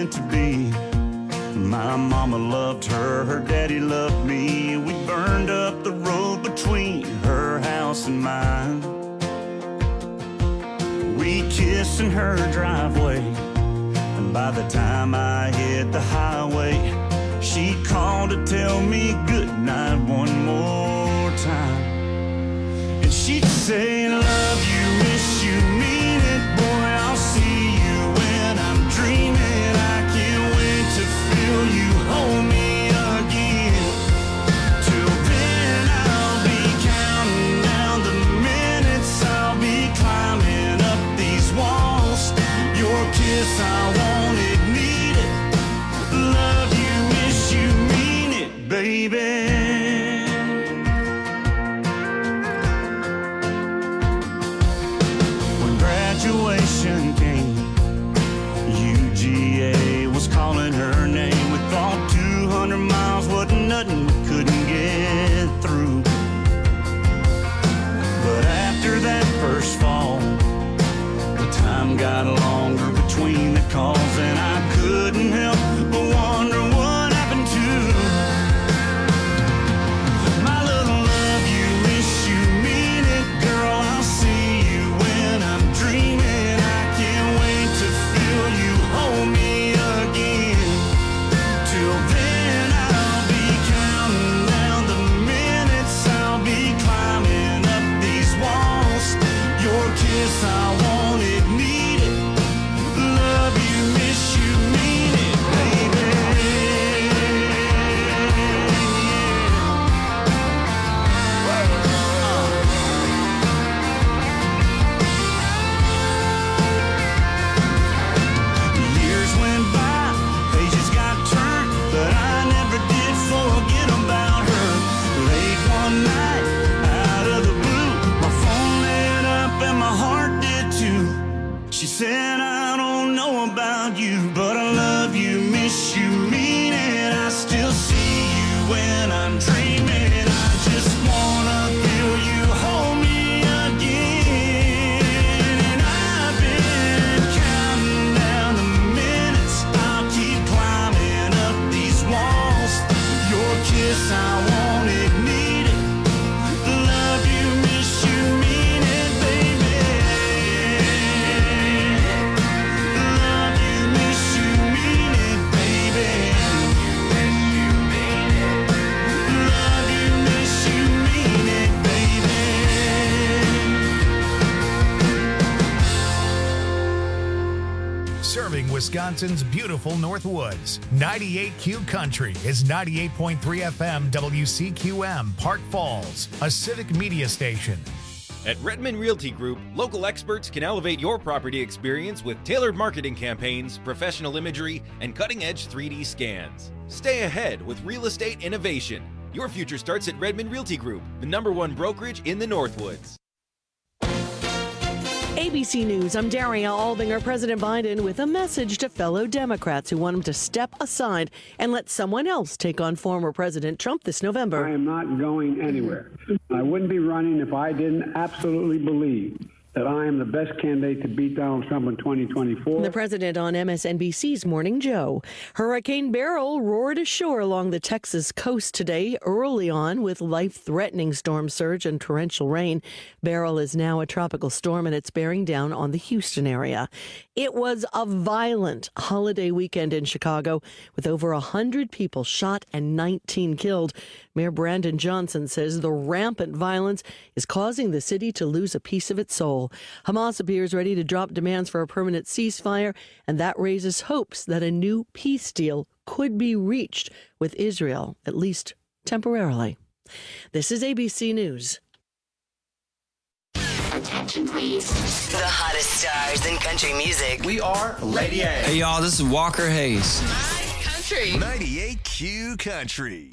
meant to be. My mama loved her, her daddy loved me. We burned up the road between her house and mine. We kissed in her driveway, and by the time I hit the highway, she called to tell me goodnight one more time. And she'd say, love you, miss you, mean it, boy, I'll see you when I'm dreaming. I can't wait to feel you hold me again. Till then I'll be counting down the minutes, I'll be climbing up these walls. Your kiss, I want it, need it. Love you, miss you, mean it, baby. Graduation came, UGA was calling her name. We thought 200 miles wasn't nothing, we couldn't get through. But after that first fall, the time got longer between the calls, and I couldn't help but wonder what happened to my little love you, miss you, mean it, girl, I'll see you when I'm dreaming. I can't wait to feel you hold me again. Till then I'll be counting down the minutes, I'll be climbing up these walls. Your kiss, I want it, need it. Love you, miss you, mean it, baby. Years went by, pages got turned, but I never did forget about her. Late one night, out of the blue, my phone lit up and my heart did too. She said, I don't know about you, but I love you, miss you, mean it. I still see you when I'm dreaming. I just wanna feel you hold me again. And I've been counting down the minutes, I'll keep climbing up these walls. Your kiss, I want it, need it. Love you, miss you, mean it, baby. Love you, miss you, mean it, baby. Love you, miss you, mean it, baby. Serving Wisconsin's beautiful Northwoods. 98Q Country is 98.3 FM WCQM, Park Falls, a civic media station. At Redmond Realty Group, local experts can elevate your property experience with tailored marketing campaigns, professional imagery, and cutting-edge 3D scans. Stay ahead with real estate innovation. Your future starts at Redmond Realty Group, the #1 brokerage in the Northwoods. ABC News, I'm Daria Albinger. President Biden with a message to fellow Democrats who want him to step aside and let someone else take on former President Trump this November. I am not going anywhere. I wouldn't be running if I didn't absolutely believe that I am the best candidate to beat Donald Trump in 2024. The president on MSNBC's Morning Joe. Hurricane Beryl roared ashore along the Texas coast today, early on with life-threatening storm surge and torrential rain. Beryl is now a tropical storm, and it's bearing down on the Houston area. It was a violent holiday weekend in Chicago, with over 100 people shot and 19 killed. Mayor Brandon Johnson says the rampant violence is causing the city to lose a piece of its soul. Hamas appears ready to drop demands for a permanent ceasefire, and that raises hopes that a new peace deal could be reached with Israel, at least temporarily. This is ABC News. Attention, please. The hottest stars in country music. We are Lady A. Hey, y'all, this is Walker Hayes. My country. 98Q Country.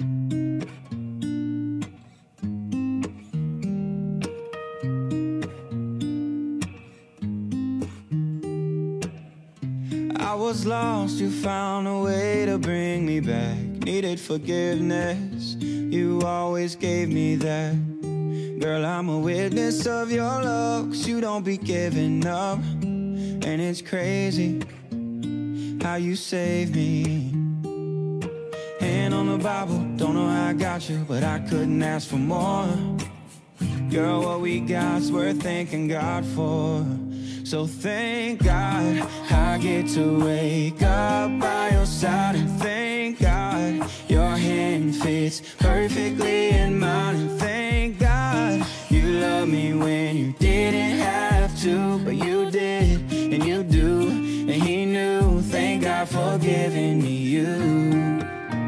I was lost, you found a way to bring me back. Needed forgiveness, you always gave me that. Girl, I'm a witness of your love, 'cause you don't be giving up. And it's crazy how you saved me. Hand on the Bible, don't know how I got you, but I couldn't ask for more. Girl, what we got's worth thanking God for. So thank God I get to wake up by your side, and thank God your hand fits perfectly in mine, and thank God you love me when you didn't have to, but you did, and you do, and he knew. Thank God for giving me you.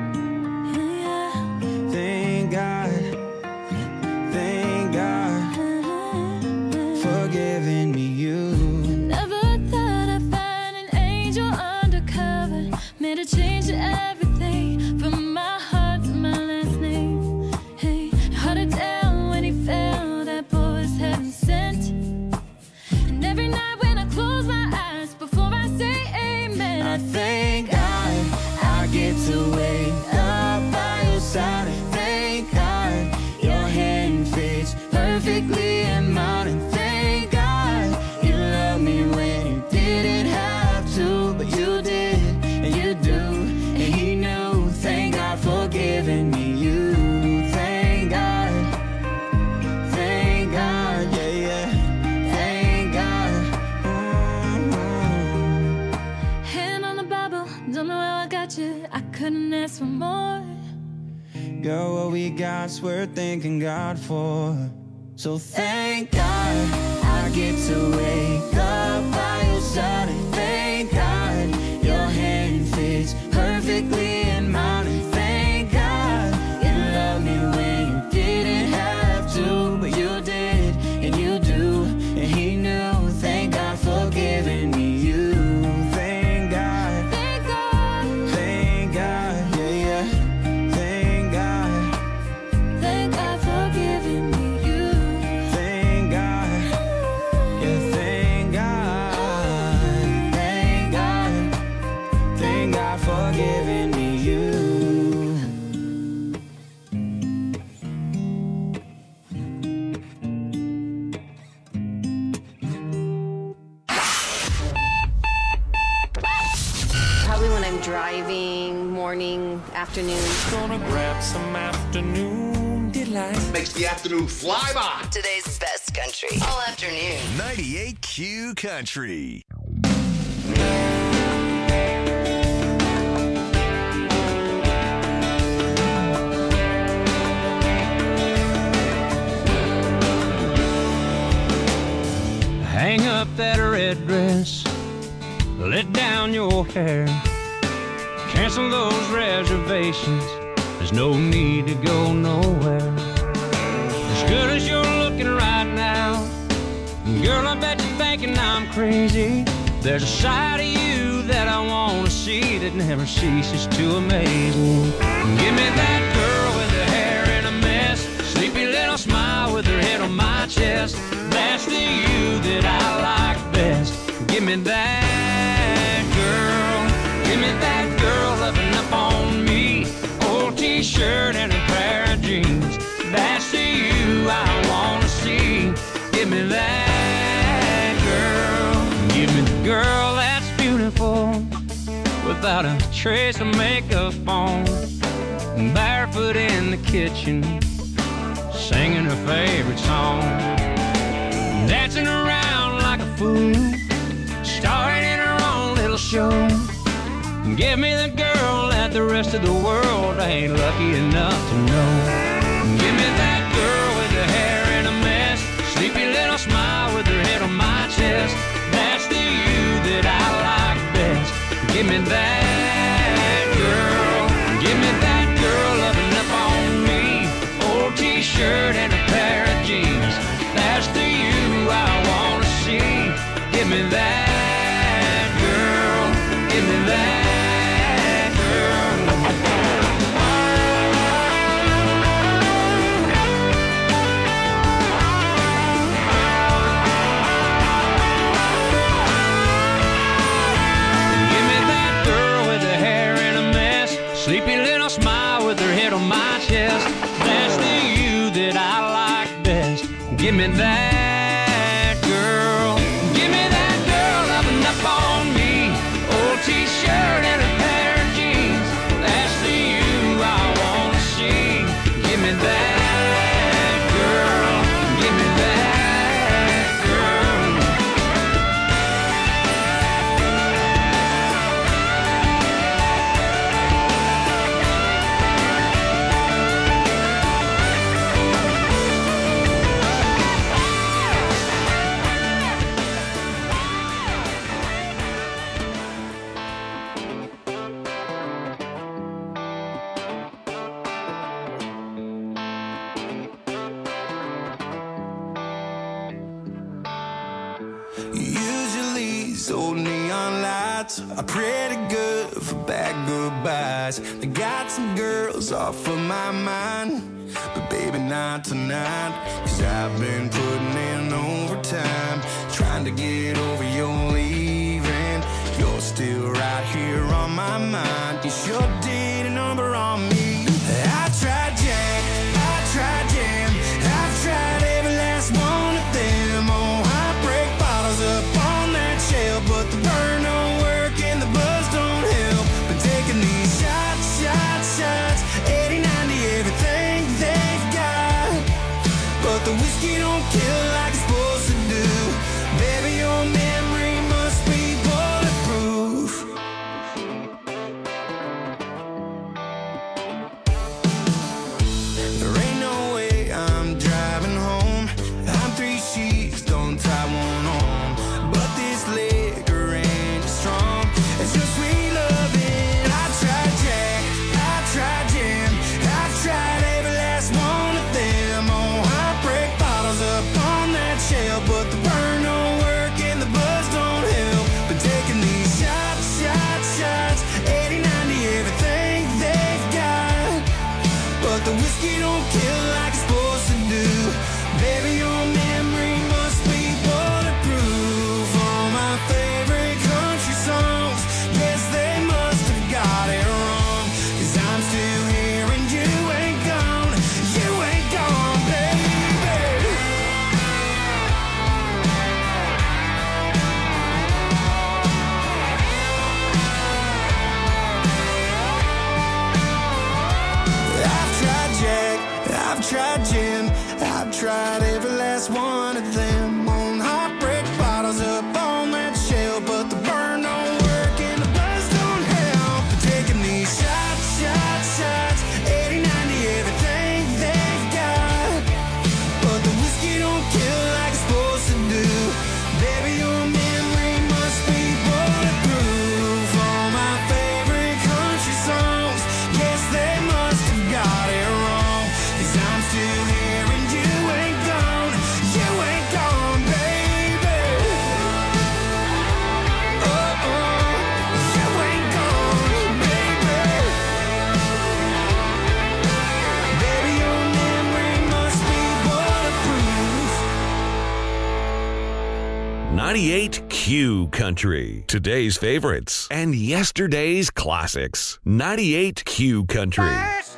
Thank God, thank God for giving me you. Never thought I'd find an angel undercover, made a change to everything, from my heart to my last name. Hey, hard to tell when he fell, that boy was heaven sent. And every night when I close my eyes, before I say amen, I thank God I get to wake up by your side, and thank God your hand fits perfectly in mine, and thank God you love me when you didn't have to, but you did, and you do, and he knew. Thank God for giving me you. Thank God, yeah, yeah, thank God. hand on the Bible, don't know how I got you, I couldn't ask for more. Girl, what we got's worth thanking God for. So thank God I get to wake up by your side, and thank God your hand fits perfectly in mine, and thank God you love me when you didn't have to, but you did, and you do, and he knew. Thank God for giving me you. Thank God, Thank God, thank God, yeah, yeah. Thank God, thank God for giving me you. thank God, yeah, thank God, thank God, thank God for giving me you. Probably when I'm driving, morning, afternoon. Gonna grab some afternoon delight. Makes the afternoon fly by. Today's best country. All afternoon. 98Q Country. Hang up that red dress, let down your hair, cancel those reservations, there's no need to go nowhere. As good as you're looking right now, girl, I bet you're thinking I'm crazy. There's a side of you that I want to see that never ceases to amaze me. Give me that girl with her hair in a mess, sleepy little smile with her head on my chest. That's the you that I like best. Give me that girl. Give me that girl loving up on me. Old t-shirt and a pair of jeans. That's the you I want to see. Give me that girl. Give me the girl that's beautiful, without a trace of makeup on, barefoot in the kitchen, singing her favorite song, dancing around like a fool, starring in her own little show. Give me the girl that the rest of the world ain't lucky enough to know. Give me that girl with her hair in a mess, sleepy little smile with her head on my chest. That's the you that I like best. Give me that girl. Give me that girl loving up on me. Old t-shirt and a pair of jeans. That's the you I want to see. Give me that girl. Give me that girl. Give me that girl with her hair in a mess, sleepy little smile with her head on my chest. That's the you that I like best. Give me that girl. Give me that girl loving up on me. Old t-shirt nights are pretty good for bad goodbyes. I got some girls off of my mind, but baby not tonight. Cause I've been putting in overtime, trying to get over your leaving. You're still right here on my mind. You sure did a number on me. I tried Jack, I tried Jam, I've tried every last one of them. Oh, I break bottles up on that shelf, but the burn don't work and the buzz don't help. Been taking these shots, shots, shots, 80, 90, everything they've got, but the whiskey don't kill like it's supposed to do. Baby, your memory must be bulletproof. There ain't no way I'm driving home. I'm 3 sheets, don't tie one on, but this liquor ain't as strong as your sweet loving. I tried Jack, I tried Jam, I've tried every last one of them. Oh, I break bottles up on that shelf, but the burn don't work and the buzz don't help. Been taking these shots, shots, shots, 80, 90, everything they've got, but the whiskey don't kill like it's supposed to do. Baby, your memory must be bulletproof. All my favorite country songs, yes, they must have got it wrong. Cause I'm still here and you ain't gone. You ain't gone, baby. I've tried Jack, I've tried Jim, I've tried every last one of them. On heartbreak bottles up on that shelf, but the burn don't work and the buzz don't help. Been taking these shots, shots, shots, 80, 90, everything they've got, but the whiskey don't kill like it's supposed to do. Baby, your memory must be bulletproof. All my favorite country songs, yes, they must have got it wrong. Cause I'm still here and you ain't gone. You ain't gone, baby. Oh, you ain't gone, baby. Baby, your memory must be bulletproof. 98Q Country. Today's favorites and yesterday's classics. 98Q Country.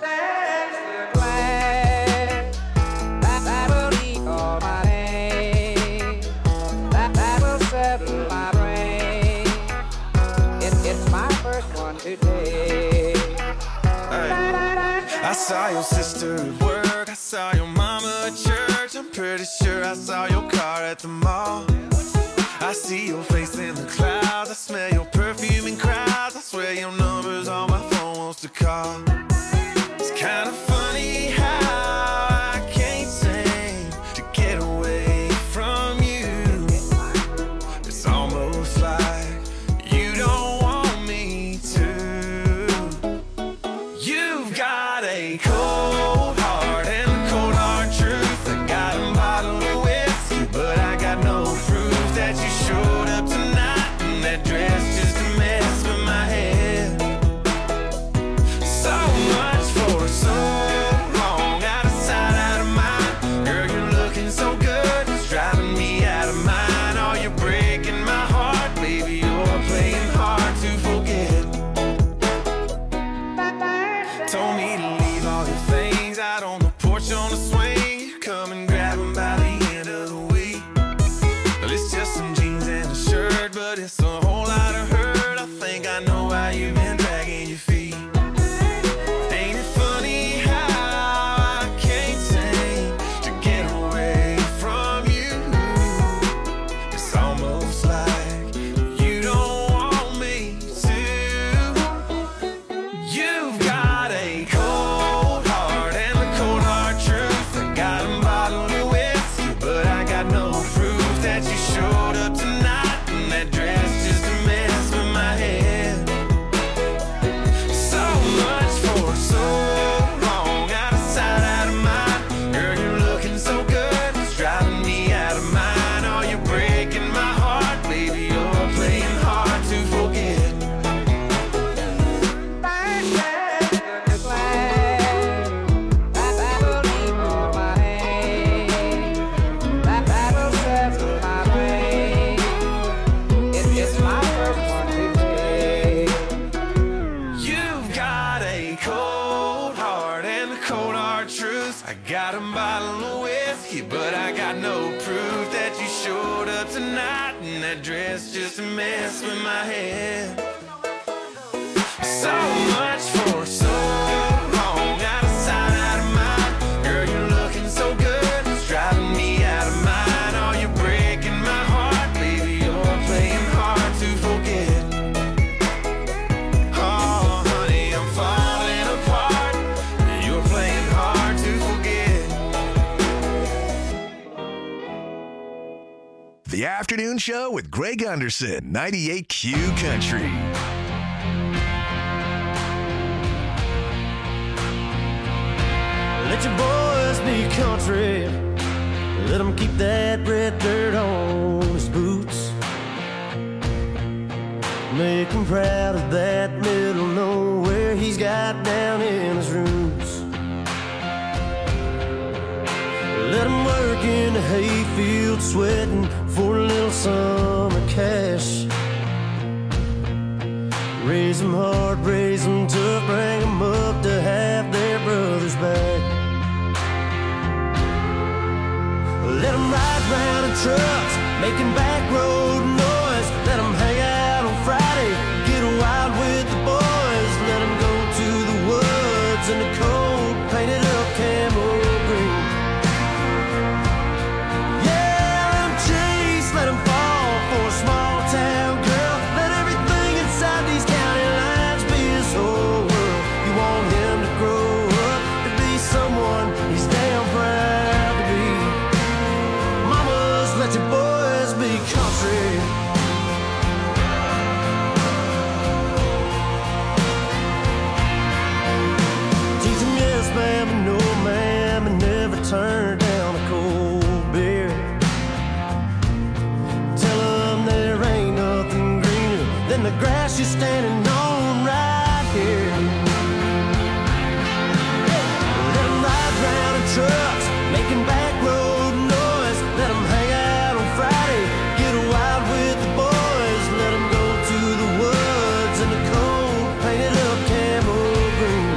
I saw your sister at work, I saw your mama at church, I'm pretty sure I saw your car at the mall. I see your face in the clouds, I smell your perfume in crowds, I swear your number's on my phone wants to call. It's kind of funny how I can't seem to get away from you. It's almost like you don't want me to. You've got a cold heart and a cold hard truth. I got a bottle of whiskey, but I got no proof that you showed up tonight in that dress just to mess with my head. So much for a soul. I got a bottle of whiskey, but I got no proof that you showed up tonight in that dress just to mess with my head. So much for so long, out of sight, out of mind. Girl, you're looking so good, it's driving me out of mind. Oh, you're breaking my heart, baby, you're playing hard to forget. Oh, honey, I'm falling apart, you're playing hard to forget. The Afternoon Show with Greg Underson, 98Q Country. Let your boys be country. Let them keep that red dirt on his boots. Make him proud of that middle nowhere he's got down in his roots. Let him work in the hayfield sweating for a little summer cash. Raise them hard, raise them tough, bring them up to have their brothers back. Let them ride round in trucks, making back road noise. Let them hang out on Friday, get wild with the boys. Let them go to the woods in the cold, painted up camel green. Yeah, let them chase, let them fall for a small town girl. Let everything inside these county lines be his whole world. You want him to grow up to be someone he's damn proud to be. Let your boys be country. Teach them yes, ma'am, and no, ma'am, and never turn down a cold beer. Tell them there ain't nothing greener than the grass you're standing on right here. Let them ride round in trucks, making back road noise. Let them hang out on Friday, get wild with the boys. Let them go to the woods in the cold, painted up camel green.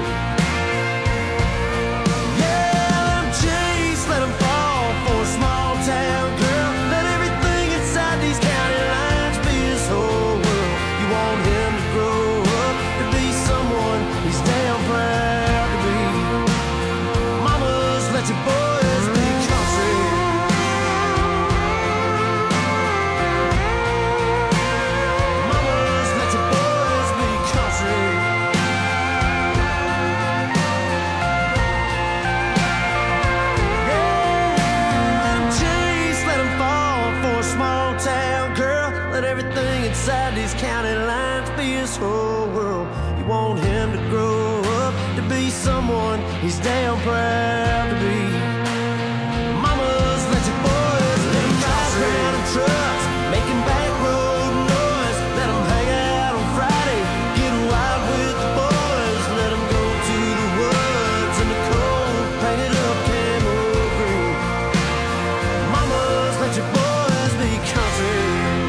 Yeah, let them chase, let them fall for a small town girl. Let everything inside these county lines be his whole world. You want him to grow up to be someone he's damn proud to be. Mamas, let your boys be country. Mamas, let your boys be country. Yeah, let them chase, let them fall for a small town girl. Let everything inside these county lines be his whole world. You want him to grow up to be someone he's damn proud to be. Mamas, let your boys let them ride around in trucks, making back road noise. Let them hang out on Friday, get wild with the boys. Let them go to the woods in the cold, painted up camel green. Mamas, let your boys be country.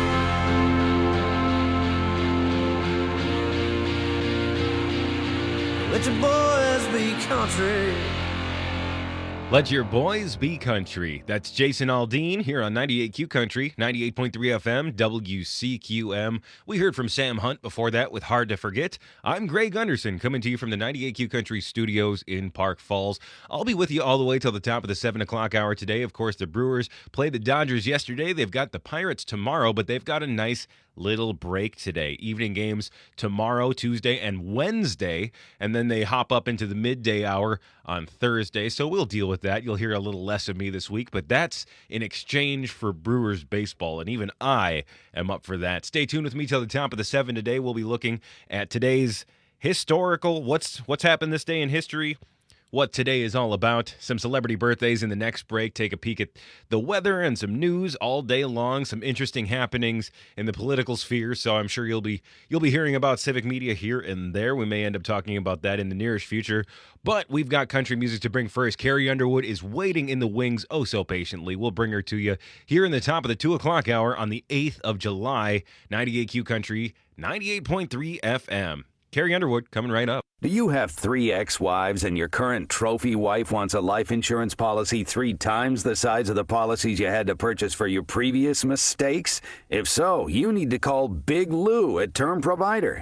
Let your boys be country. Let your boys be country. That's Jason Aldean here on 98Q Country, 98.3 FM, WCQM. We heard from Sam Hunt before that with Hard to Forget. I'm Greg Underson coming to you from the 98Q Country studios in Park Falls. I'll be with you all the way till the top of the 7 o'clock hour today. Of course, the Brewers played the Dodgers yesterday. They've got the Pirates tomorrow, but they've got a nice little break today. Evening games tomorrow, Tuesday, and Wednesday, and then they hop up into the midday hour on Thursday, so we'll deal with that. You'll hear a little less of me this week, but that's in exchange for Brewers baseball, and even I am up for that. Stay tuned with me till the top of the 7 today. We'll be looking at today's historical, what's happened this day in history, what today is all about, some celebrity birthdays in the next break, take a peek at the weather and some news all day long, some interesting happenings in the political sphere, so I'm sure you'll be hearing about civic media here and there. We may end up talking about that in the nearest future, but we've got country music to bring first. Carrie Underwood is waiting in the wings oh so patiently. We'll bring her to you here in the top of the 2 o'clock hour on the 8th of July, 98Q Country, 98.3 FM. Carrie Underwood coming right up. Do you have 3 ex-wives and your current trophy wife wants a life insurance policy 3 times the size of the policies you had to purchase for your previous mistakes? If so, you need to call Big Lou at Term Provider,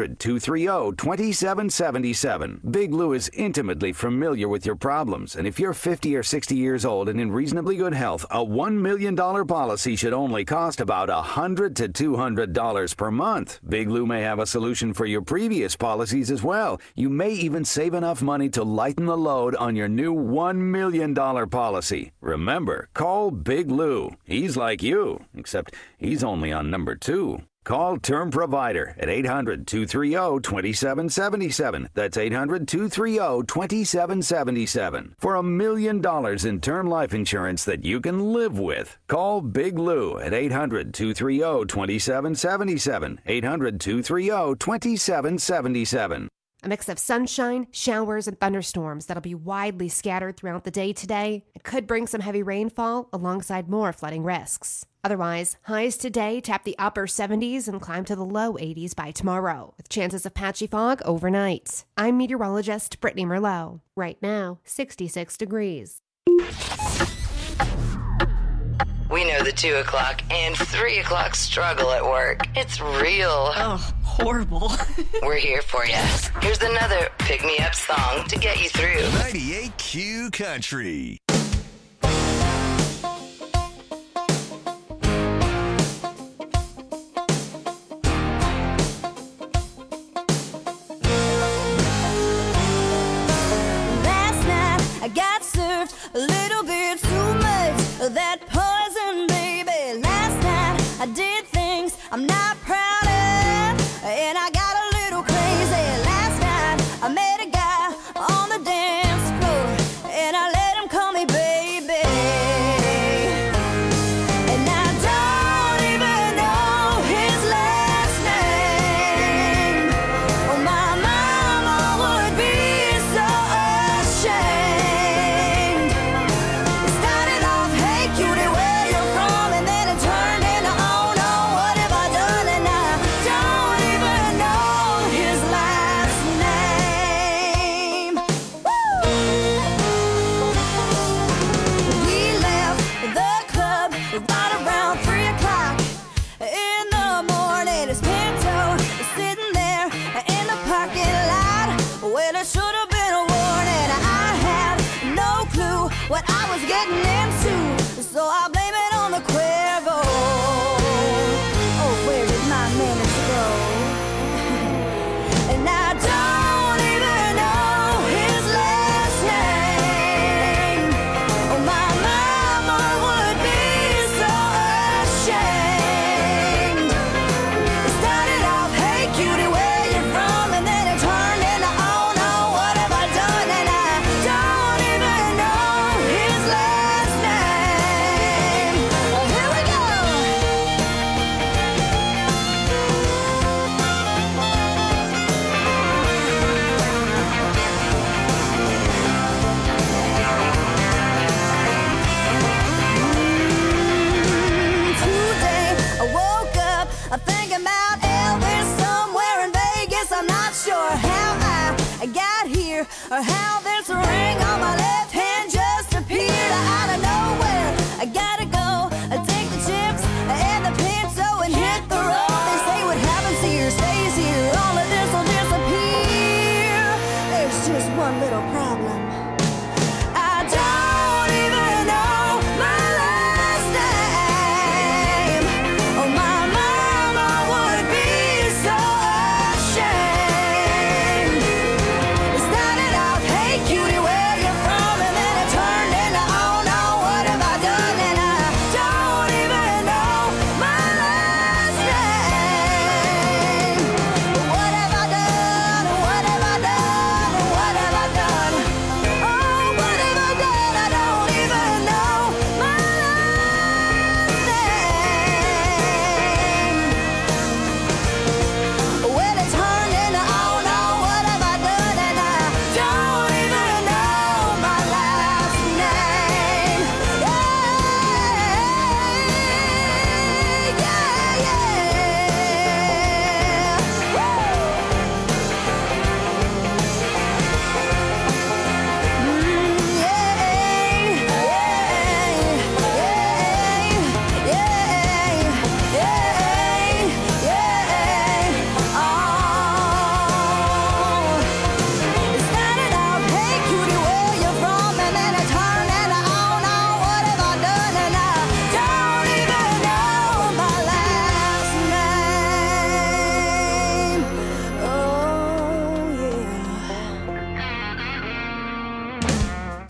800-230-2777. Big Lou is intimately familiar with your problems, and if you're 50 or 60 years old and in reasonably good health, a $1 million policy should only cost about $100 to $200 per month. Big Lou may have a solution for your previous policies as well. You may even save enough money to lighten the load on your new $1 million policy. Remember, call Big Lou. He's like you, except he's only on number 2. Call Term Provider at 800-230-2777. That's 800-230-2777 for $1 million in term life insurance that you can live with. Call Big Lou at 800-230-2777. 800-230-2777. A mix of sunshine, showers, and thunderstorms that'll be widely scattered throughout the day today. It could bring some heavy rainfall alongside more flooding risks. Otherwise, highs today tap the upper 70s and climb to the low 80s by tomorrow, with chances of patchy fog overnight. I'm meteorologist Brittany Merlot. Right now, 66 degrees. We know the 2 o'clock and 3 o'clock struggle at work. It's real. Oh, horrible. We're here for you. Here's another pick-me-up song to get you through. 98Q Country. Last night I got served a little bit too much of that poison, baby. Last night I did things I'm not proud of, and I got a little crazy. Last night I met a guy on the dance floor, and I let him call me baby. And I don't even know his last name. Oh, my mama would be so ashamed. It started off, hey cutie, where you from? And then it turned into, oh no, what have I done? And I don't even know his last name. Woo! We left the club right around 3 o'clock in the morning. His Pinto is sitting there in the parking lot. Well, it should have been a warning. I had no clue what I was getting into, so I blame it on the Cuervo. Oh, where did my manners go? And I don't even know his last name. Oh, my mama would be so ashamed. It started off, hey cutie, where you from? And then it turned into, oh no, what have I done? And I don't even know his last name. Well, here we go. Today I woke up thinking about Elvis somewhere in Vegas. I'm not sure how I got here or how this ring on my left hand just appeared out of nowhere. I gotta go take the chips and the Pinto and hit the road. They say what happens here stays here. All of this will disappear. There's just one little problem. I don't even know my last name. Oh, my mama would be so ashamed. It started off, hey cutie, where you from? And then it turned into, oh no, what have I done? And I don't even know my last name. What have I done? What have I done? What have I done?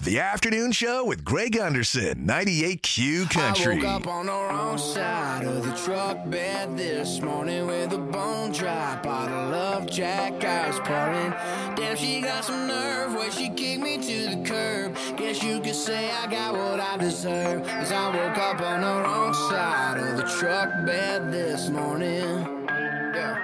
The Afternoon Show with Greg Anderson, 98Q Country. I woke up on the wrong side of the truck bed this morning with a bone dry bottle of Jack I was pouring. Damn, she got some nerve where she kicked me to the curb. Guess you could say I got what I deserve, 'cause I woke up on the wrong side of the truck bed this morning. Yeah.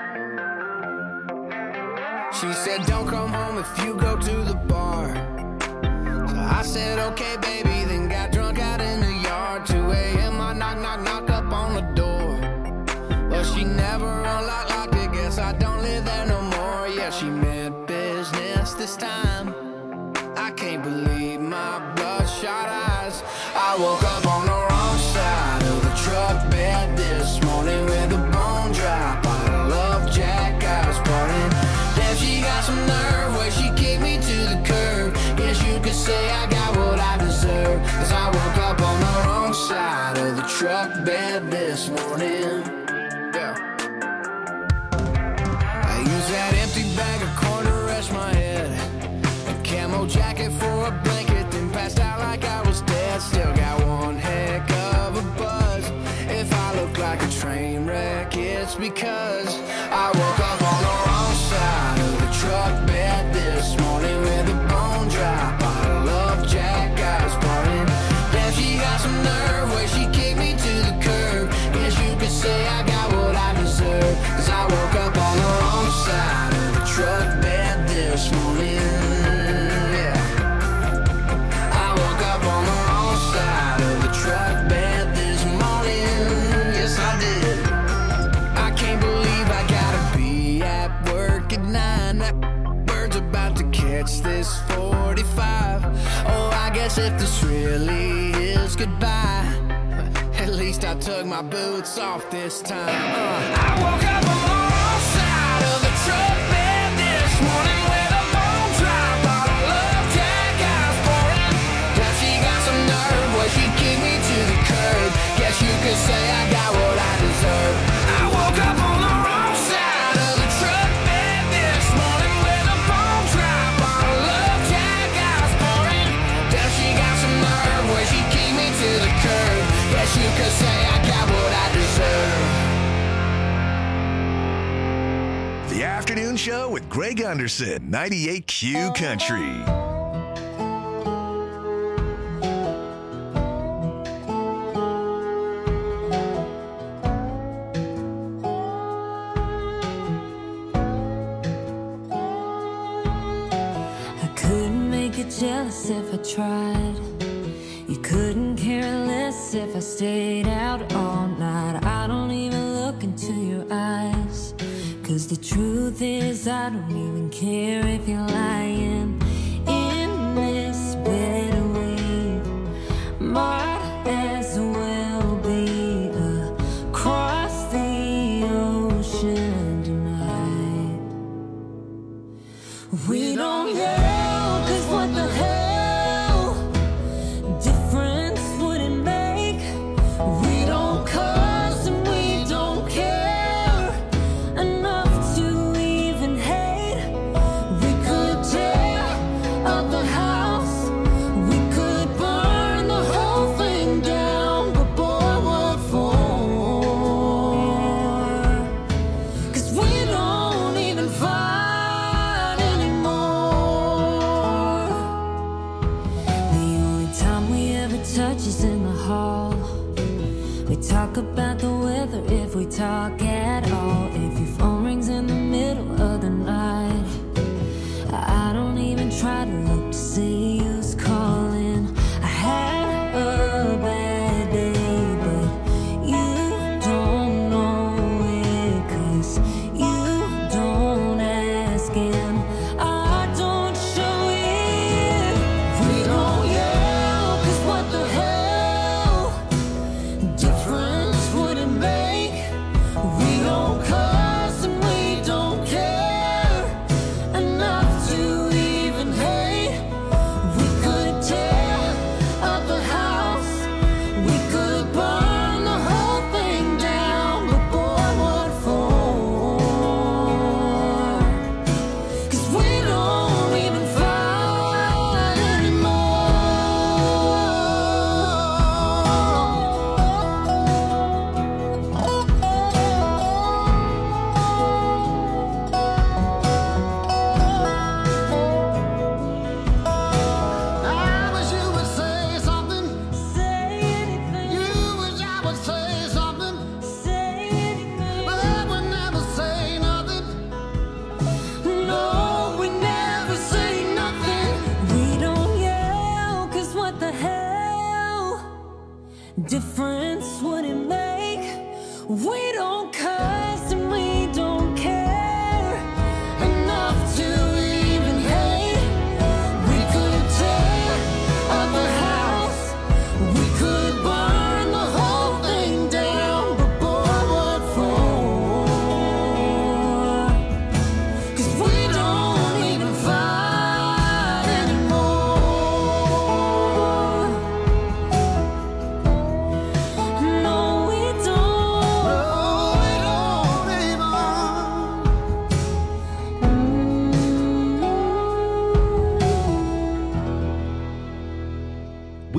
She said, don't come home if you go to the bar. I said, okay, baby, then got drunk out in the yard. 2 a.m., I knock up on the door. But she never unlocked it, guess I don't live there no more. Yeah, she meant business this time. I can't believe my bloodshot eyes. I woke up on the wrong side of the truck bed this morning with a bone dry bottle of Jack I was pouring. Damn, she got some nerve where she kicked me to the curb. Guess you could say I got what I deserve, 'cause I woke up on the wrong side of the truck bed this morning. Yeah. I used that empty bag of corn to rest my head, a camo jacket for a blanket, then passed out like I was dead. Still got one heck of a buzz. If I look like a train wreck, it's because I woke up on the wrong side of the truck bed this morning with a bone dry bottle of Jack I was pouring. Damn, she got some nerve where she kicked me to the curb. Guess you could say I got what I deserve, 'cause I woke up on the wrong side of the truck bed this morning. Yeah. I woke up on the wrong side of the truck bed this morning. Yes, I did. I can't believe I gotta be at work at 9. That bird's about to catch this 45. Oh, I guess if this really is goodbye, at least I took my boots off this time. I woke up on the wrong side of the truck bed this morning with a bone dry bottle of Jack I was pouring. Now she got some nerve where she kicked me to the curb. Guess you could say I got what I deserve. I woke up on the wrong side of the truck bed this morning with a bone dry bottle of Jack I was pouring. Now she got some nerve where she kicked me to the curb. Guess you could say I got what I deserve. The Afternoon Show with Greg Anderson, 98Q Country. I couldn't make you jealous if I tried. You couldn't care less if I stayed out all night. I don't even look into your eyes, 'cause the truth is I don't even care if you're lying. In this bed we might as well be across the ocean tonight. We don't yell, 'cause what the hell difference would it make? We don't cuss and we don't care enough to even hate. We could tear up the house, we could burn the whole thing down, but boy, what for? 'Cause we don't even fight anymore. The only time we ever touch is in the hall. We talk about the weather if we talk at all. If your phone rings in the middle of the night, I don't even try to look to see who's calling. I had a bad day, but you don't know it, 'cause you don't ask and I don't show it. We don't yell, 'cause what the hell difference would it make? We don't cuss and we don't care enough to even hate.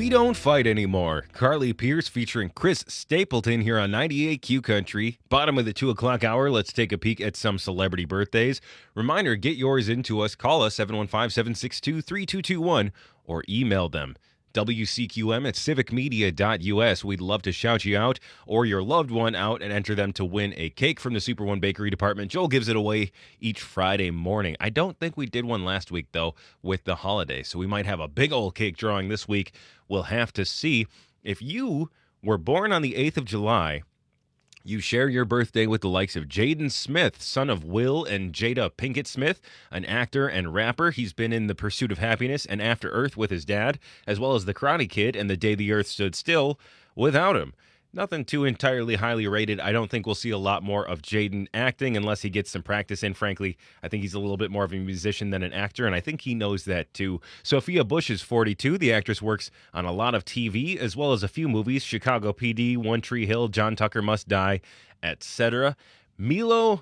We Don't Fight Anymore. Carly Pierce featuring Chris Stapleton here on 98Q Country. Bottom of the 2 o'clock hour, let's take a peek at some celebrity birthdays. Reminder, get yours into us. Call us 715-762-3221 or email them. WCQM@civicmedia.us. We'd love to shout you out or your loved one out and enter them to win a cake from the Super One Bakery Department. Joel gives it away each Friday morning. I don't think we did one last week, though, with the holiday, so we might have a big old cake drawing this week. We'll have to see. If you were born on the 8th of July, you share your birthday with the likes of Jaden Smith, son of Will and Jada Pinkett Smith, an actor and rapper. He's been in The Pursuit of Happiness and After Earth with his dad, as well as The Karate Kid and The Day the Earth Stood Still without him. Nothing too entirely highly rated. I don't think we'll see a lot more of Jaden acting unless he gets some practice in. Frankly, I think he's a little bit more of a musician than an actor, and I think he knows that too. Sophia Bush is 42. The actress works on a lot of TV as well as a few movies: Chicago PD, One Tree Hill, John Tucker Must Die, etc. Ventimiglia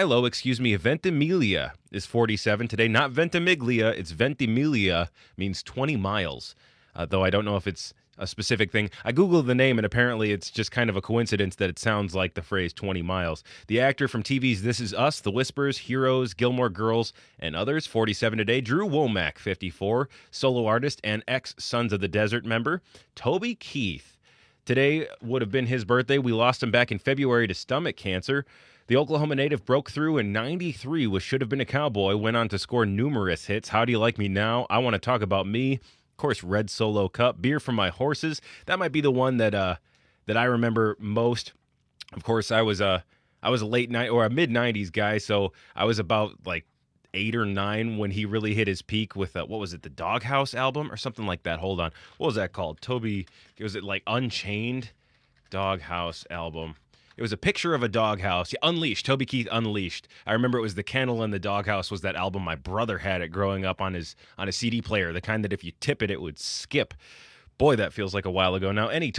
is 47 today. Not Ventimiglia, it's Ventimiglia, means 20 miles. Though I don't know if it's a specific thing. I Googled the name, and apparently it's just kind of a coincidence that it sounds like the phrase 20 miles. The actor from TV's This Is Us, The Whispers, Heroes, Gilmore Girls, and others, 47 today. Drew Womack, 54, solo artist and ex-Sons of the Desert member. Toby Keith. Today would have been his birthday. We lost him back in February to stomach cancer. The Oklahoma native broke through in 93 with Should Have Been a Cowboy, went on to score numerous hits. How Do You Like Me Now? I Want to Talk About Me. Of course, Red Solo Cup, Beer for My Horses. That might be the one that I remember most. Of course, I was a late night or a mid 90s guy, so I was about like 8 or 9 when he really hit his peak with what was it, the Doghouse album or something like that. Hold on, what was that called? Was it like Unchained? Doghouse album. It was a picture of a doghouse. Yeah, Unleashed. Toby Keith Unleashed. I remember it was The Kennel and the Doghouse was that album. My brother had it growing up on a CD player, the kind that if you tip it would skip. Boy, that feels like a while ago now. Anyway,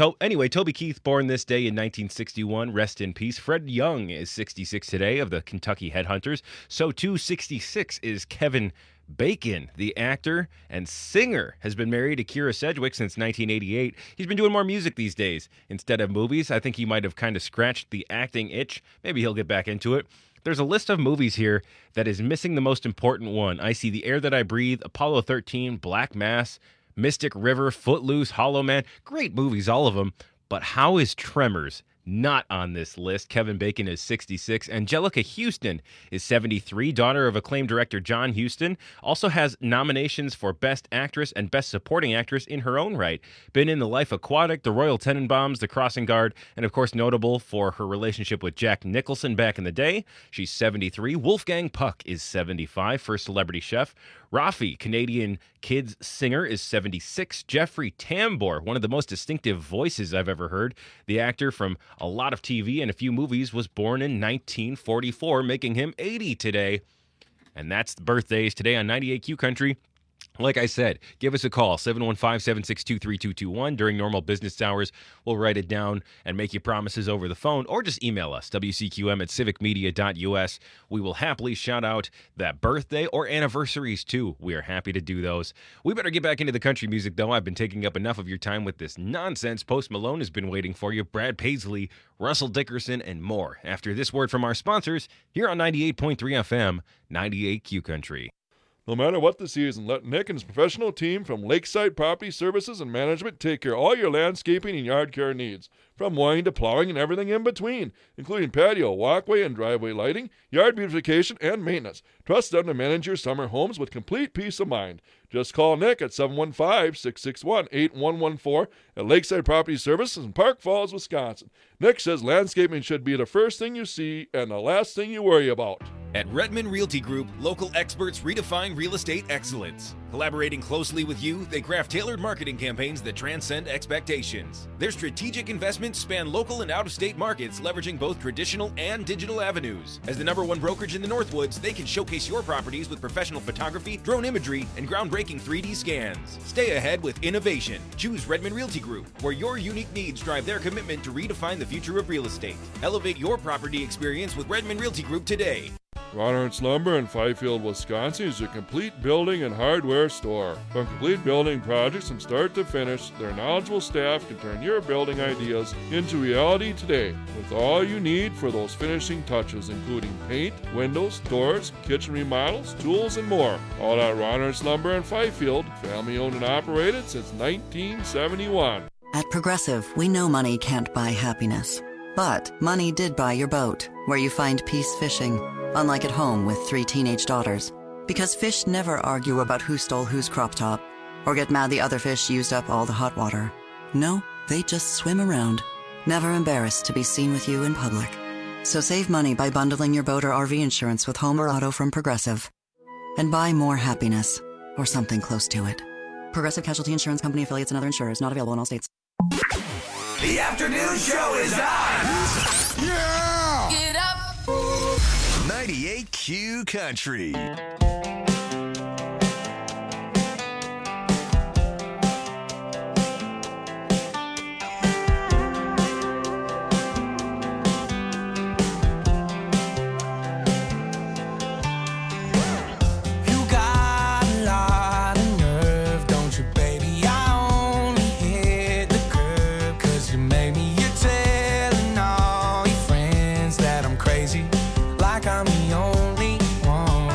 Toby Keith, born this day in 1961. Rest in peace. Fred Young is 66 today, of the Kentucky Headhunters. So too 66 is Kevin Bacon. The actor and singer has been married to Kira Sedgwick since 1988. He's been doing more music these days instead of movies. I think he might have kind of scratched the acting itch. Maybe he'll get back into it. There's a list of movies here that is missing the most important one. I See the Air That I Breathe, Apollo 13, Black Mass, Mystic River, Footloose, Hollow Man. Great movies, all of them. But how is Tremors not on this list? Kevin Bacon is 66. Angelica Houston is 73. Daughter of acclaimed director John Huston. Also has nominations for Best Actress and Best Supporting Actress in her own right. Been in The Life Aquatic, The Royal Tenenbaums, The Crossing Guard, and of course notable for her relationship with Jack Nicholson back in the day. She's 73. Wolfgang Puck is 75, first celebrity chef. Rafi, Canadian kids singer, is 76. Jeffrey Tambor, one of the most distinctive voices I've ever heard. The actor from a lot of TV and a few movies, was born in 1944, making him 80 today. And that's the birthdays today on 98Q Country. Like I said, give us a call, 715-762-3221. During normal business hours, we'll write it down and make you promises over the phone, or just email us, wcqm@civicmedia.us. We will happily shout out that birthday or anniversaries, too. We are happy to do those. We better get back into the country music, though. I've been taking up enough of your time with this nonsense. Post Malone has been waiting for you, Brad Paisley, Russell Dickerson, and more. After this word from our sponsors, here on 98.3 FM, 98Q Country. No matter what the season, let Nick and his professional team from Lakeside Property Services and Management take care of all your landscaping and yard care needs, from mowing to plowing and everything in between, including patio, walkway, and driveway lighting, yard beautification, and maintenance. Trust them to manage your summer homes with complete peace of mind. Just call Nick at 715-661-8114 at Lakeside Property Services in Park Falls, Wisconsin. Nick says landscaping should be the first thing you see and the last thing you worry about. At Redmond Realty Group, local experts redefine real estate excellence. Collaborating closely with you, they craft tailored marketing campaigns that transcend expectations. Their strategic investments span local and out-of-state markets, leveraging both traditional and digital avenues. As the #1 brokerage in the Northwoods, they can showcase your properties with professional photography, drone imagery, and groundbreaking 3D scans. Stay ahead with innovation. Choose Redmond Realty Group, where your unique needs drive their commitment to redefine the future of real estate. Elevate your property experience with Redmond Realty Group today. Ron Ernst Lumber in Fifield, Wisconsin is your complete building and hardware store. From complete building projects from start to finish, their knowledgeable staff can turn your building ideas into reality today with all you need for those finishing touches, including paint, windows, doors, kitchen remodels, tools, and more. All at Ron Ernst Lumber in Fifield, family owned and operated since 1971. At Progressive, we know money can't buy happiness. But money did buy your boat, where you find peace fishing, unlike at home with 3 teenage daughters. Because fish never argue about who stole whose crop top, or get mad the other fish used up all the hot water. No, they just swim around, never embarrassed to be seen with you in public. So save money by bundling your boat or RV insurance with home or auto from Progressive. And buy more happiness, or something close to it. Progressive Casualty Insurance Company, affiliates, and other insurers. Not available in all states. The afternoon show is on. Yeah! Get up. 98Q Country. Like I'm the only one.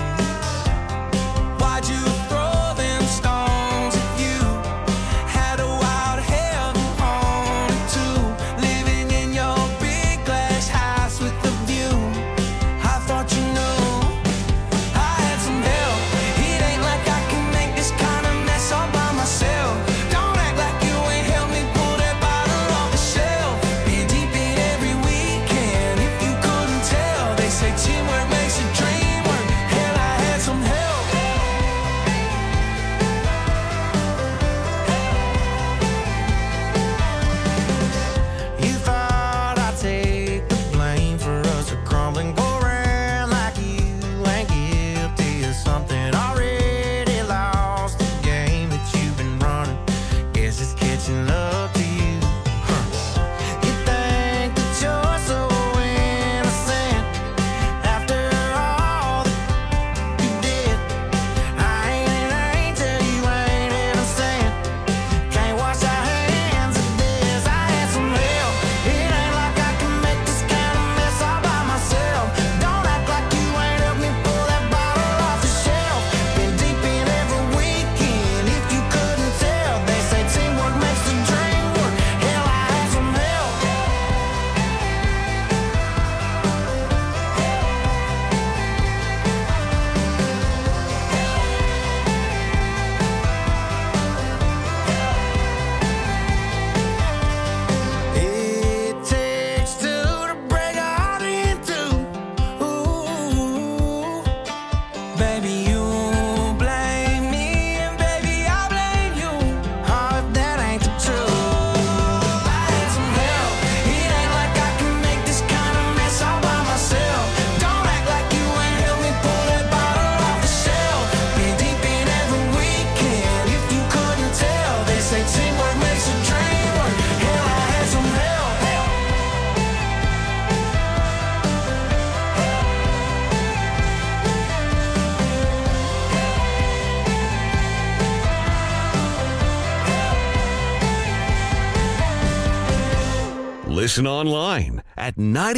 Listen online at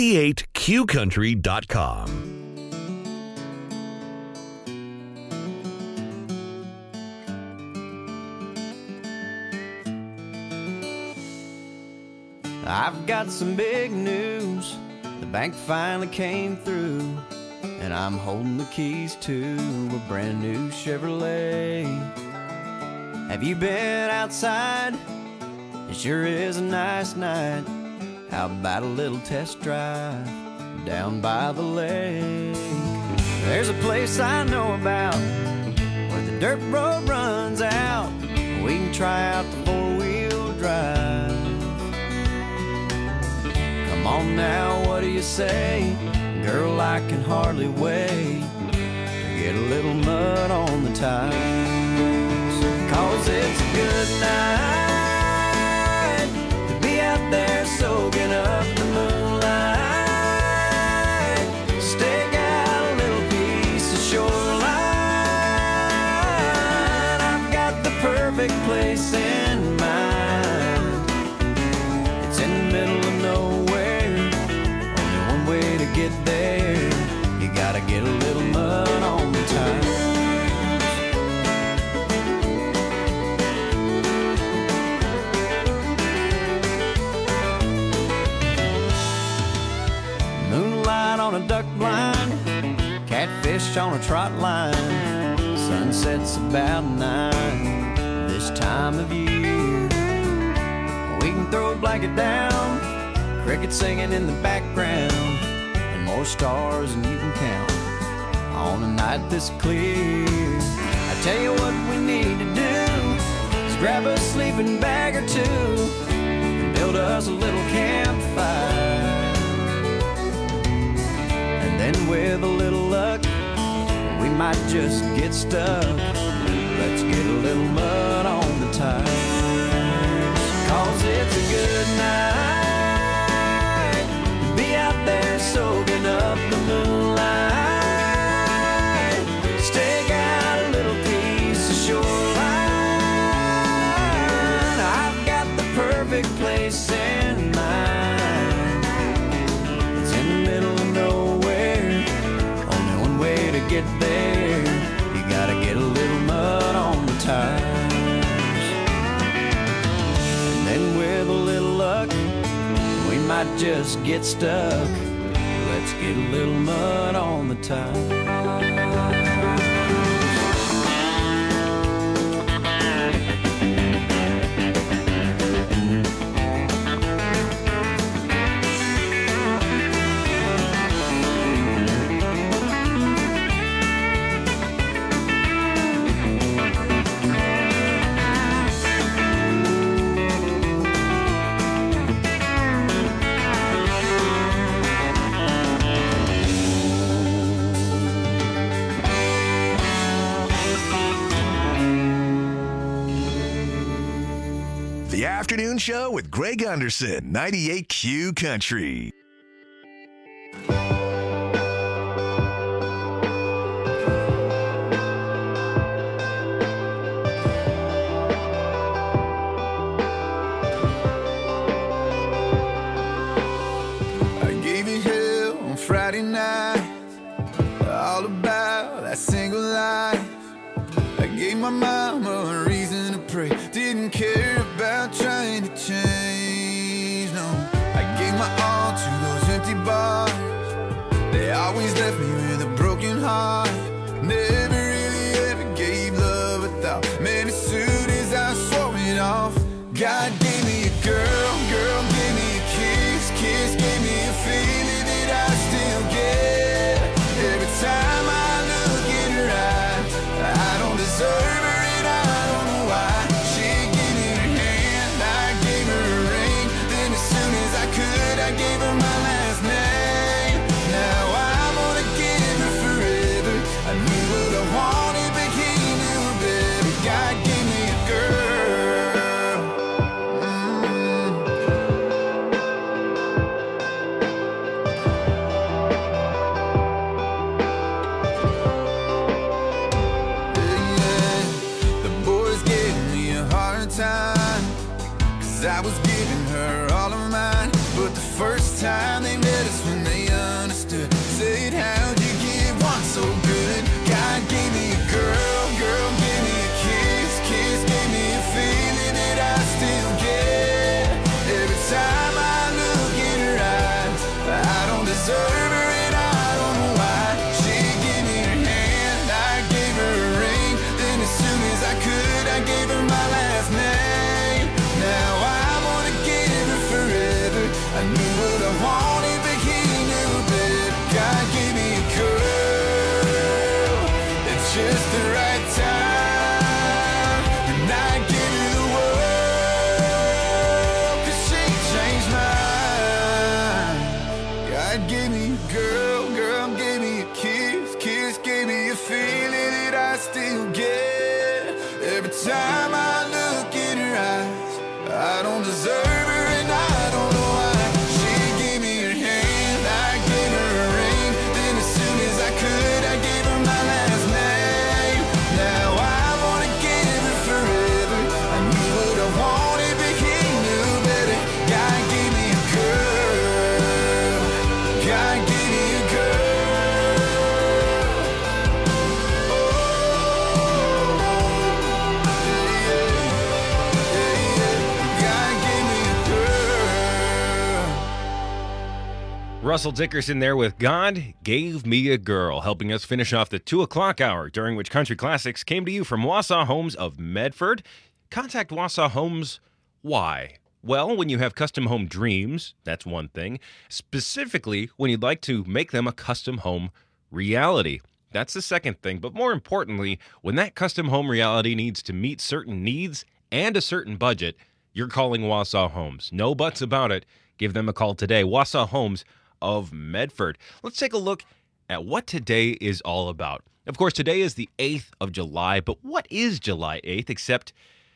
98qcountry.com. I've got some big news. The bank finally came through, and I'm holding the keys to a brand new Chevrolet. Have you been outside? It sure is a nice night. How about a little test drive down by the lake? There's a place I know about where the dirt road runs out. We can try out the four-wheel drive. Come on now, what do you say? Girl, I can hardly wait to get a little mud on the tires. 'Cause it's a good night to be out there soaking up the moonlight. Stick out a little perfect place in mind. It's in the middle of nowhere, only one way to get there. You gotta get a little mud on the tires. Moonlight on a duck blind, catfish on a trot line. Sunset's about 9 this time of year. We can throw a blanket down, crickets singing in the background, and more stars than you can count on a night this clear. I tell you what we need to do is grab a sleeping bag or two and build us a little campfire. And then with a little luck, we might just get stuck. Let's get a little mud on the tires, 'cause it's a good night to be out there soaking up the moonlight. Stake out a little piece of shoreline. I've got the perfect place in mind. It's in the middle of nowhere, only one way to get there. You gotta get a little mud on the tires. And then with a little luck, we might just get stuck. Let's get a little mud on the tires. The Afternoon Show with Greg Anderson, 98Q Country. I gave you hell on Friday night, all about that single life. I gave my mama a reason to pray, didn't care about trying to change, no. I gave my all to those empty bars, they always left me with a broken heart. Never really ever gave love a thought, man, as soon as I swore it off. God gave me a girl, girl gave me a kiss, kiss gave me a feeling that I still get. Every time I look in her eyes, I don't deserve her and I don't know why. She gave me her hand, I gave her a ring, then as soon as I could, I gave her my last name. Now I wanna give her forever. I knew what I wanted, but he knew better. God gave me a girl. Time, 'cause I was giving her all of mine, but the first time they met us when they understood, said, how'd you get one so good? God gave me a girl, girl gave me a kiss, kiss gave me a feeling that I still get. Every time I look in her eyes, I don't deserve her and I don't know why. She gave me her hand, I gave her a ring, then as soon as I could, I gave her my last name. Now I wanna give her forever. I knew what I wanted, but he knew better. God gave me a girl at just the right time, and I give her the world, 'cause she changed mine. God gave me a girl, girl gave me a kiss, kiss gave me a feeling that I still get. Every time I look in her eyes, I don't deserve her and I don't know why. She gave me her hand, I gave her a ring, then as soon as I could, I gave her my last name. Now I wanna give her forever. Russell Dickerson there with God Gave Me a Girl, helping us finish off the 2 o'clock hour, during which Country Classics came to you from Wausau Homes of Medford. Contact Wausau Homes. Why? Well, when you have custom home dreams, that's one thing. Specifically, when you'd like to make them a custom home reality. That's the second thing. But more importantly, when that custom home reality needs to meet certain needs and a certain budget, you're calling Wausau Homes. No buts about it. Give them a call today. Wausau Homes of Medford. Let's take a look at what today is all about. Of course, today is the 8th of July, but what is July 8th except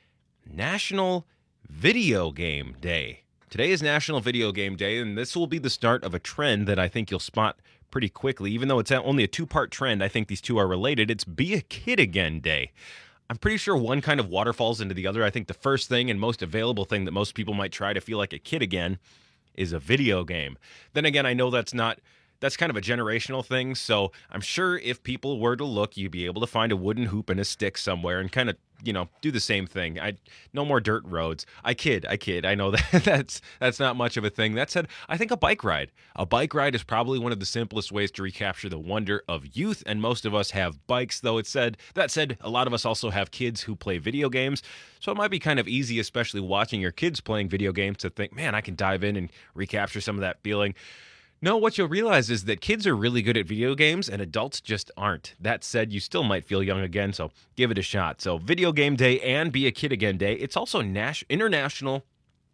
National Video Game Day? Today is National Video Game Day, and this will be the start of a trend that I think you'll spot pretty quickly. Even though it's only a 2-part trend, I think these two are related. It's Be a Kid Again Day. I'm pretty sure one kind of waterfalls into the other. I think the first thing and most available thing that most people might try to feel like a kid again is a video game. Then again, I know that's kind of a generational thing, so I'm sure if people were to look, you'd be able to find a wooden hoop and a stick somewhere and kind of, do the same thing. No more dirt roads. I kid. I know that's not much of a thing. That said, I think a bike ride. A bike ride is probably one of the simplest ways to recapture the wonder of youth, and most of us have bikes, though that said, a lot of us also have kids who play video games, so it might be kind of easy, especially watching your kids playing video games, to think, man, I can dive in and recapture some of that feeling. No, what you'll realize is that kids are really good at video games and adults just aren't. That said, you still might feel young again, so give it a shot. So Video Game Day and Be a Kid Again Day. It's also International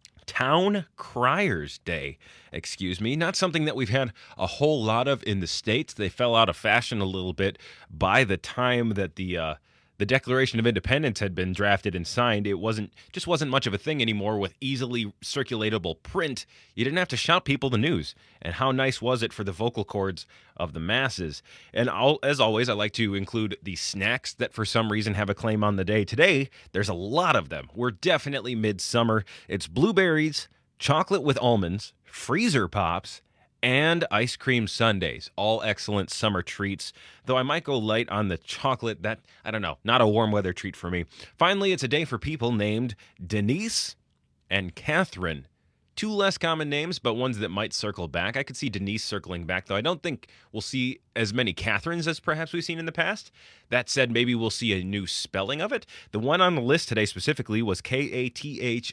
Town Criers Day. Not something that we've had a whole lot of in the States. They fell out of fashion a little bit by the time that the Declaration of Independence had been drafted and signed. It wasn't much of a thing anymore with easily circulatable print. You didn't have to shout people the news. And how nice was it for the vocal cords of the masses? And as always, I like to include the snacks that for some reason have a claim on the day. Today, there's a lot of them. We're definitely midsummer. It's blueberries, chocolate with almonds, freezer pops, and ice cream sundaes, all excellent summer treats, though I might go light on the chocolate. That, I don't know, not a warm weather treat for me. Finally, it's a day for people named Denise and Catherine. 2 less common names, but ones that might circle back. I could see Denise circling back, though I don't think we'll see as many Catherines as perhaps we've seen in the past. That said, maybe we'll see a new spelling of it. The one on the list today specifically was Kathryn.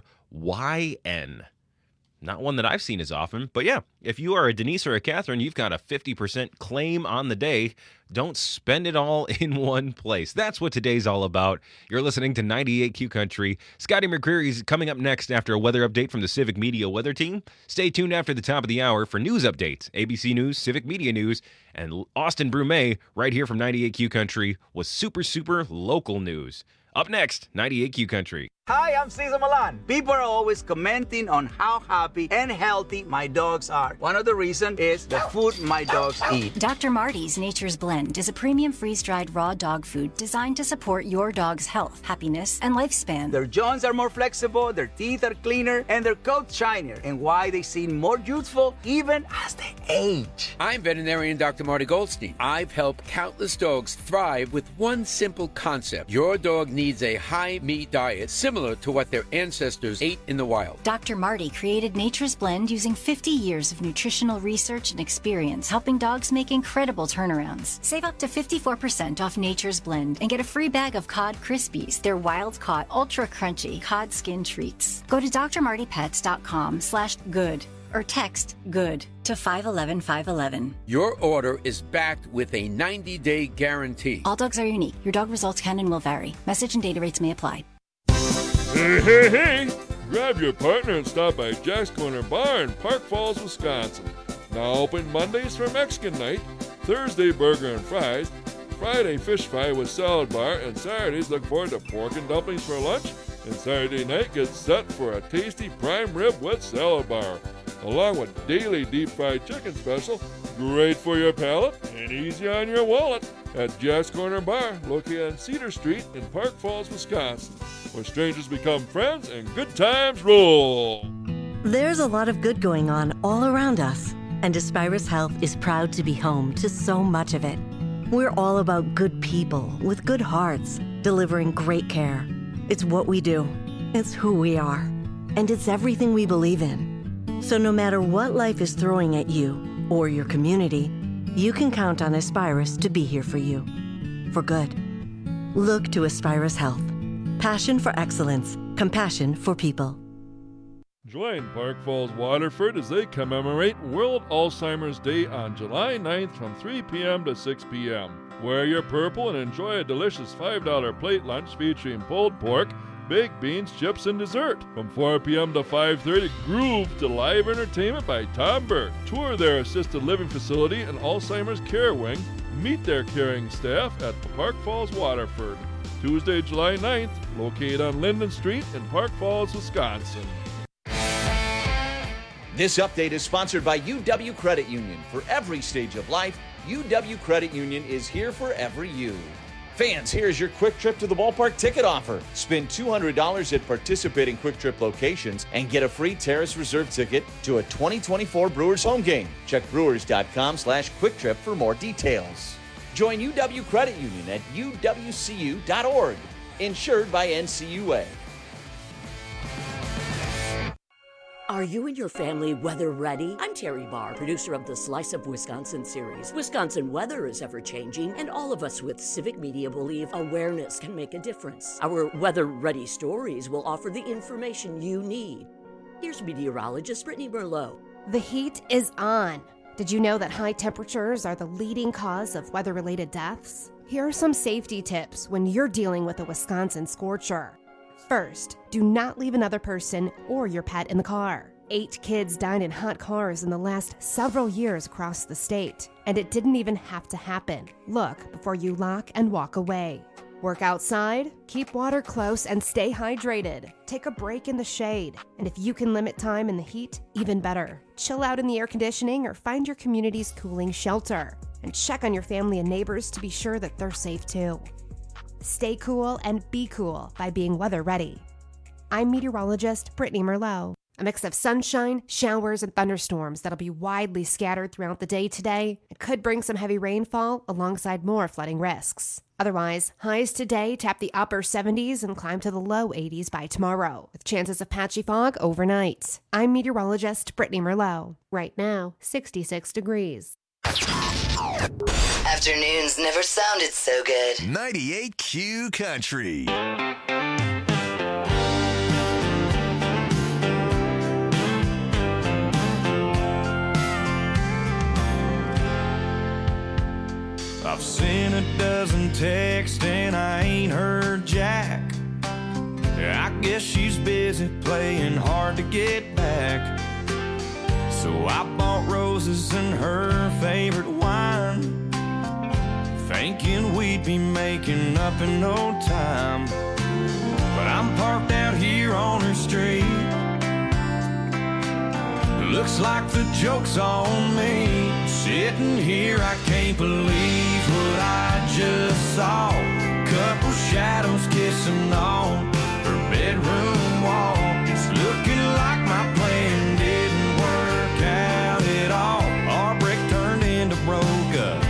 Not one that I've seen as often, but yeah, if you are a Denise or a Catherine, you've got a 50% claim on the day. Don't spend it all in one place. That's what today's all about. You're listening to 98Q Country. Scotty McCreary's coming up next after a weather update from the Civic Media Weather Team. Stay tuned after the top of the hour for news updates, ABC News, Civic Media News, and Austin Brumet right here from 98Q Country with super local news. Up next, 98Q Country. Hi, I'm Cesar Milan. People are always commenting on how happy and healthy my dogs are. One of the reasons is the food my dogs eat. Dr. Marty's Nature's Blend is a premium freeze-dried raw dog food designed to support your dog's health, happiness, and lifespan. Their joints are more flexible, their teeth are cleaner, and their coats shinier, and why they seem more youthful even as they age. I'm veterinarian Dr. Marty Goldstein. I've helped countless dogs thrive with one simple concept. Your dog needs a high-meat diet similar to what their ancestors ate in the wild. Dr. Marty created Nature's Blend using 50 years of nutritional research and experience, helping dogs make incredible turnarounds. Save up to 54% off Nature's Blend and get a free bag of Cod Krispies, their wild-caught, ultra-crunchy cod skin treats. Go to drmartypets.com/good or text GOOD to 511-511. Your order is backed with a 90-day guarantee. All dogs are unique. Your dog results can and will vary. Message and data rates may apply. Hey! Grab your partner and stop by Jack's Corner Bar in Park Falls, Wisconsin. Now open Mondays for Mexican night, Thursday burger and fries, Friday fish fry with salad bar, and Saturdays look forward to pork and dumplings for lunch, and Saturday night gets set for a tasty prime rib with salad bar, along with daily deep fried chicken special, great for your palate and easy on your wallet, at Jack's Corner Bar, located on Cedar Street in Park Falls, Wisconsin, where strangers become friends and good times roll. There's a lot of good going on all around us, and Aspirus Health is proud to be home to so much of it. We're all about good people with good hearts, delivering great care. It's what we do. It's who we are. And it's everything we believe in. So no matter what life is throwing at you or your community, you can count on Aspirus to be here for you. For good. Look to Aspirus Health. Passion for excellence. Compassion for people. Join Park Falls Waterford as they commemorate World Alzheimer's Day on July 9th from 3 p.m. to 6 p.m. Wear your purple and enjoy a delicious $5 plate lunch featuring pulled pork, baked beans, chips, and dessert. From 4 p.m. to 5:30, groove to live entertainment by Tom Burke. Tour their assisted living facility and Alzheimer's Care Wing. Meet their caring staff at Park Falls Waterford. Tuesday, July 9th, located on Linden Street in Park Falls, Wisconsin. This update is sponsored by UW Credit Union. For every stage of life, UW Credit Union is here for every you. Fans, here's your Quick Trip to the Ballpark ticket offer. Spend $200 at participating Quick Trip locations and get a free Terrace Reserve ticket to a 2024 Brewers home game. Check brewers.com/quicktrip for more details. Join UW Credit Union at uwcu.org. Insured by NCUA. Are you and your family weather ready? I'm Terry Barr, producer of the Slice of Wisconsin series. Wisconsin weather is ever changing, and all of us with civic media believe awareness can make a difference. Our weather ready stories will offer the information you need. Here's meteorologist Brittany Merlot. The heat is on. Did you know that high temperatures are the leading cause of weather-related deaths? Here are some safety tips when you're dealing with a Wisconsin scorcher. First, do not leave another person or your pet in the car. 8 kids died in hot cars in the last several years across the state, and it didn't even have to happen. Look before you lock and walk away. Work outside, keep water close, and stay hydrated. Take a break in the shade, and if you can limit time in the heat, even better. Chill out in the air conditioning or find your community's cooling shelter, and check on your family and neighbors to be sure that they're safe too. Stay cool and be cool by being weather ready. I'm meteorologist Brittany Merlot. A mix of sunshine, showers, and thunderstorms that'll be widely scattered throughout the day today. It could bring some heavy rainfall alongside more flooding risks. Otherwise, highs today tap the upper 70s and climb to the low 80s by tomorrow, with chances of patchy fog overnight. I'm meteorologist Brittany Merlot. Right now, 66 degrees. Afternoons never sounded so good. 98Q Country. I've sent a dozen texts and I ain't heard Jack. I guess she's busy playing hard to get back. So I bought roses and her favorite wine, thinking we'd be making up in no time. But I'm parked out here on her street. Looks like the joke's on me. Sitting here, I can't believe what I just saw. Couple shadows kissing on her bedroom wall. It's looking like my plan didn't work out at all. Our break turned into broke up.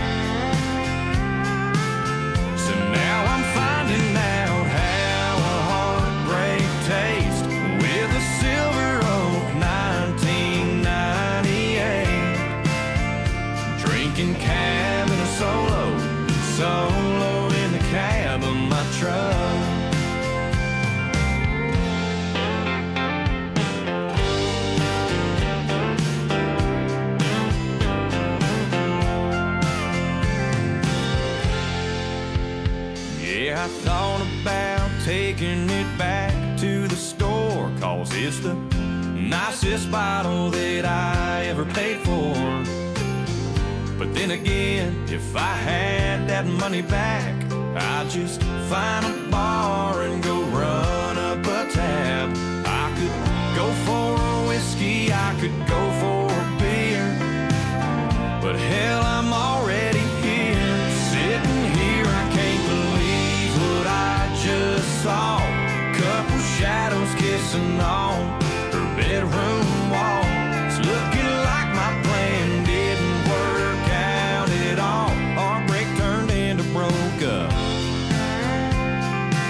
So now I'm finding out how a heartbreak tastes with a Silver Oak 1998. Drinking cab in a solo in the cab of my truck. Yeah, I thought about taking it back to the store, 'cause it's the nicest bottle that I ever paid for. But then again, if I had that money back, I'd just find a bar and go run up a tab. I could go for a whiskey, I could go for a beer, but hell, I'm already here. Sitting here, I can't believe what I just saw. Couple shadows kissing on her bedroom wall. It's looking like my plan didn't work out at all. Our break turned into broke up.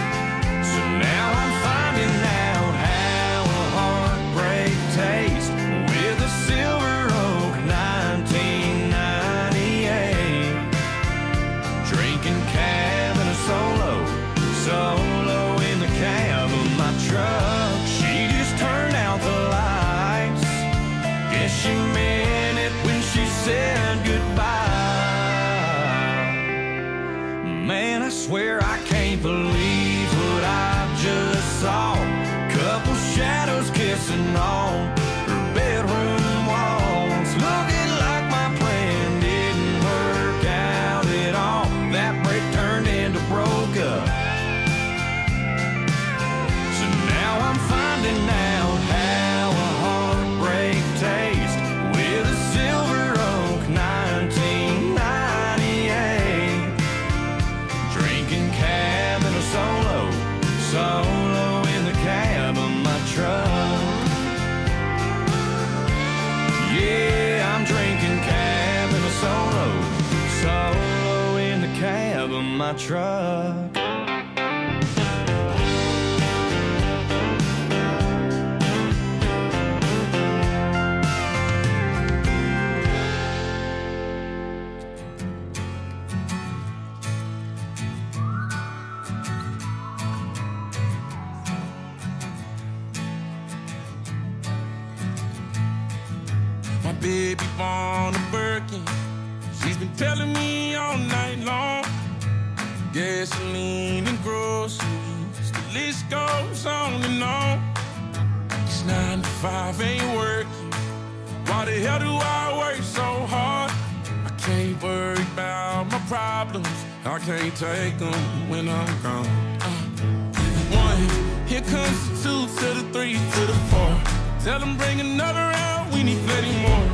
my truck. Baby born a Birkin. She's been telling me all night long. Gasoline and groceries, the list goes on and on. It's 9 to 5, ain't working. Why the hell do I work so hard? I can't worry about my problems. I can't take them when I'm gone. 1, here comes the 2 to the 3 to the 4. Tell them bring another round, we need plenty more.